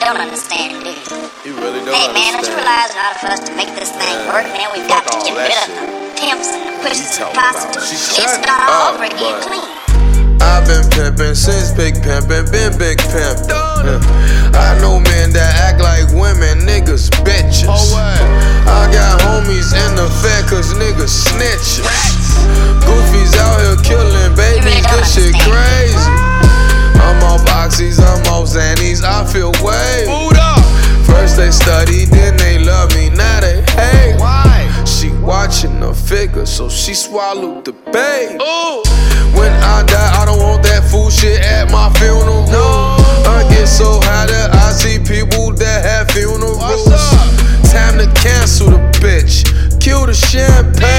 don't understand, do you? You really don't Hey, man, don't you realize in order for us to make this thing work, man, we've got to get rid of the pimps and the pushers and the prostitutes. Shit, start all over again clean. I've been pimpin' since big pimpin', been big pimp. I know men that act like women, niggas bitches. I got homies in the Fed cause niggas snitches. Goofies out here killing babies, this shit crazy. I'm off oxys, I'm off Xannies, I feel wave. First they study, then they love me, now they hate. She watching the figure, so she swallowed the babe. When I die, I don't want that fool shit at my funeral. I get so high that I see people that have funerals. Time to cancel the bitch, kill the champagne.